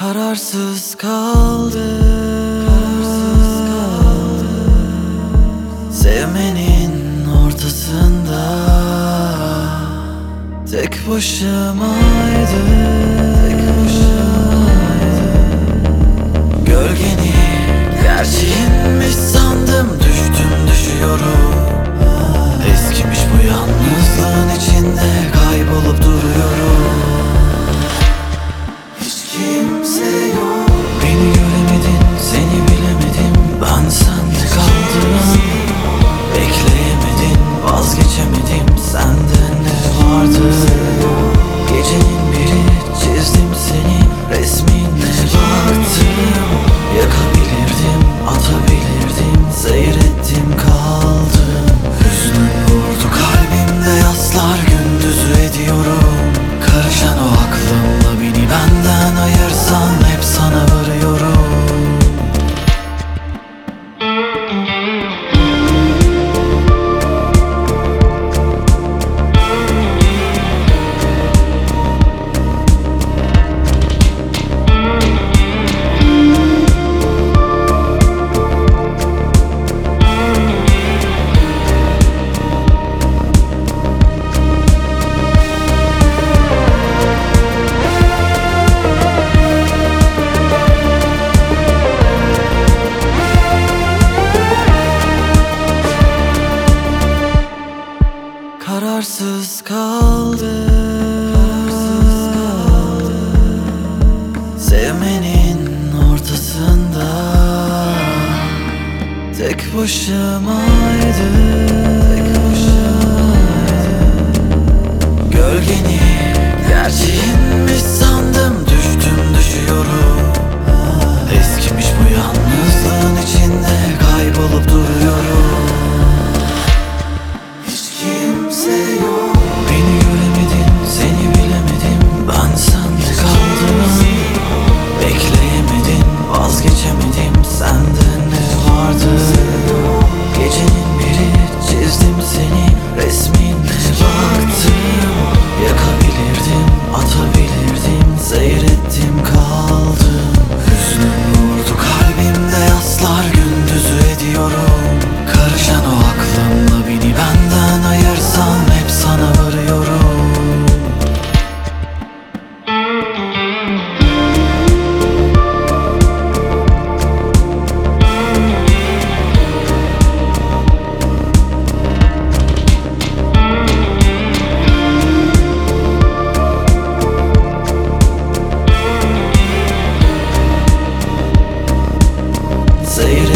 Kararsız kaldım, sevmenin ortasında tek başımaydım. Gölgeni gerçeğinmiş sandım, düştüm düşüyorum. Eskimiş bu yalnızlığın içinde kaybolup duruyorum. Hiç kimse yok. Beni göremedin, seni bilemedim. Ben sende kaldım. Bekleyemedim, vazgeçemedim. Sende ne vardı? Gecenin biri çizdim seni, resmine baktım. Yakabilirdim, atabilirdim. Seyrettim kaldım. Hüznün vurdu kalbimde yaslar, gündüzü ediyorum. Karışan o aklımla beni benden ayırsan hep sana varıyorum. Kararsız kaldım, sevmenin ortasında tek başımaydım. Gölgeni gerçeğinmiş sandım, düştüm düşüyorum. Eskimiş bu yalnızlığın içinde kaybolup duruyorum. Hiç kimse yok. Beni göremedin, seni bilemedim. Ben sende kaldım. Bekleyemedim, vazgeçemedim. Sende ne vardı? Gecenin biri çizdim seni, resmine baktım. Yakabilirdim, atabilirdim. Seyrettim kaldım. Hüznün vurdu kalbimde yaslar, gündüzü ediyorum. Karışan o aklımla beni benden ayırsan hep sana varıyorum. Seyret